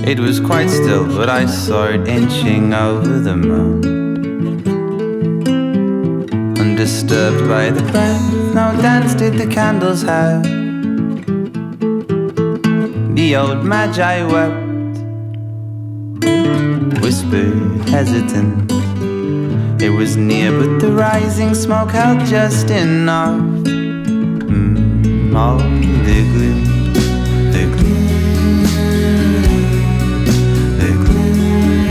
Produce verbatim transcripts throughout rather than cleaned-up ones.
It was quite still, but I saw it inching over the moon. Undisturbed by the breath, no dance did the candles have. The old magi wept, whispered hesitant. It was near, but the rising smoke held just enough. Mm, all the gloom, the gloom, the gloom,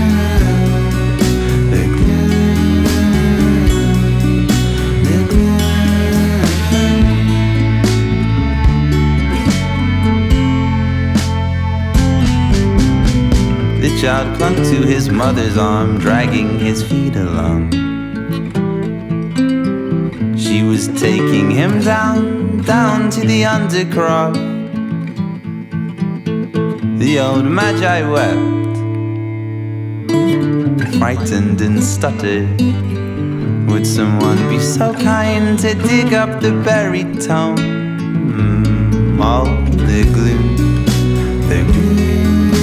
the gloom, the gloom. The child clung to his mother's arm, dragging his feet along. She was taking him down, down to the undercroft. The old magi wept, frightened and stuttered. Would someone be so kind to dig up the buried tome? Mm, all the gloom, the gloom.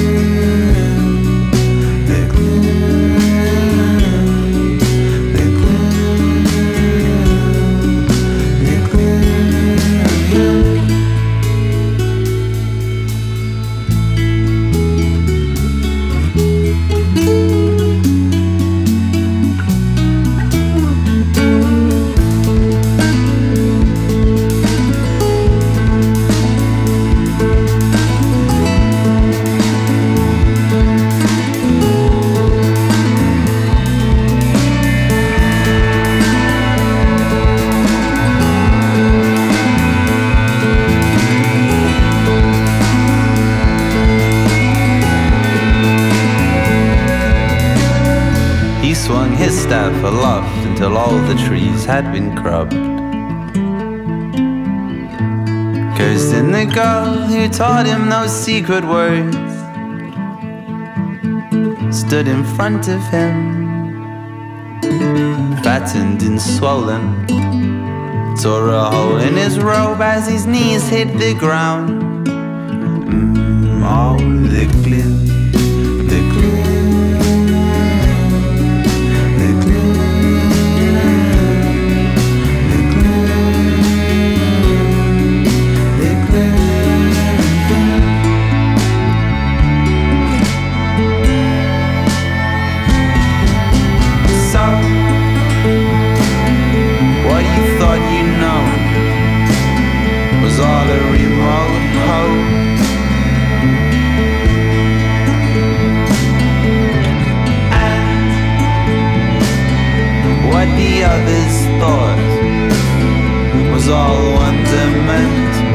He swung his staff aloft until all the trees had been cropped. Cursed in the girl who taught him those secret words stood in front of him, fattened and swollen, tore a hole in his robe as his knees hit the ground. Mm, all the gloom, the gloom. All a remote hope. And what the others thought was all wonderment.